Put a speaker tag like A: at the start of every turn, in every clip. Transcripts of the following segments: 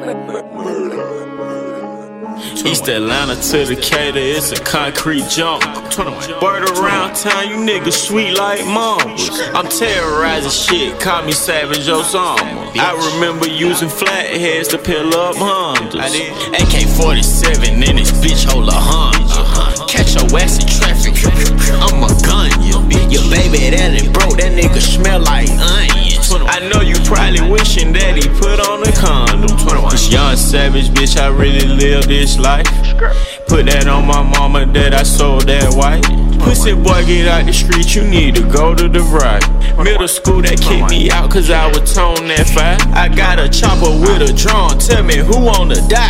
A: East Atlanta to Decatur, it's a concrete jump. Word around town, you niggas sweet like mamas. I'm terrorizing shit, call me Savage Osama. I remember using flatheads to peel up Hondas. I did AK-47 in this bitch, hold a Honda. Catch your ass in traffic, I'ma gun you. Your baby that it broke, that nigga smell like onions. I know you probably wishing that he put on a condom. This young savage bitch, I really live this life. Put that on my mama that I sold that white. Pussy boy, get out the street, you need to go to the right. Middle school, that kicked me out cause I was tone that fire. I got a chopper with a drone, tell me who wanna die.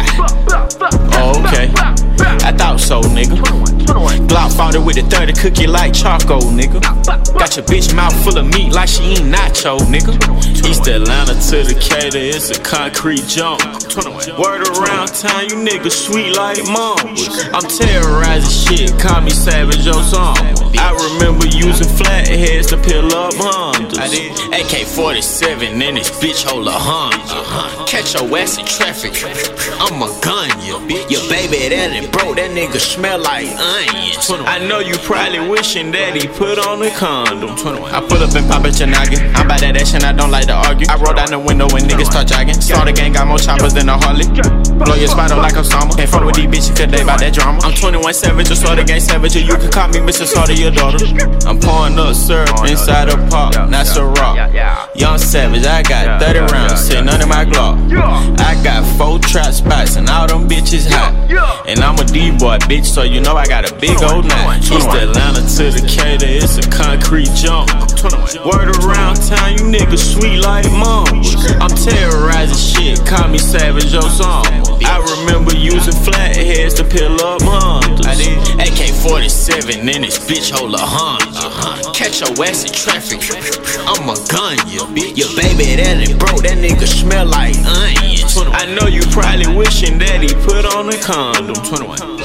A: Oh, okay, I thought so, nigga. Glock fought it with a 30 cookie like Choco, nigga. Got your bitch mouth full of meat like she ain't nacho, nigga. East Atlanta to Decatur, it's a concrete jump. Word around town, you niggas sweet like mamas. I'm terrorizing shit, call me Savage Osama. I remember using flatheads to peel up Hondas. I did AK-47 in this bitch, hold a Honda. Catch your ass in traffic, I'ma gun you. Your baby that it broke, that nigga smell like onions. I know you probably wishing that he put on a condom. I pull up and pop at your noggin. I'm by that action, I don't like to argue. I roll down the window when niggas start jogging. Saw the gang got more choppers than a Harley. Blow your spot up like Osama. Can't fuck with these bitches cause they bout that drama. I'm 21 Savage, just saw the gang savage. Or you can call me Mr. Sauter, your daughter. I'm pouring up syrup inside a pot, not so raw. Young Savage, I got 30 rounds sitting under my Glock. I got 4 trap spots and all them bitches hot. And I'm a D-boy, bitch, so you know I got a big old knot. East Atlanta to Decatur, it's a concrete jump. Word around town, you niggas sweet like mamas. I'm terrorizing shit, call me Savage Osama. I remember using flatheads to peel up Hondas. I did AK-47 in this bitch, hold a Honda. Catch your ass in traffic, I'ma gun you. Your baby that it broke, that nigga smell like onions. I know you probably wishing that he put on a condom.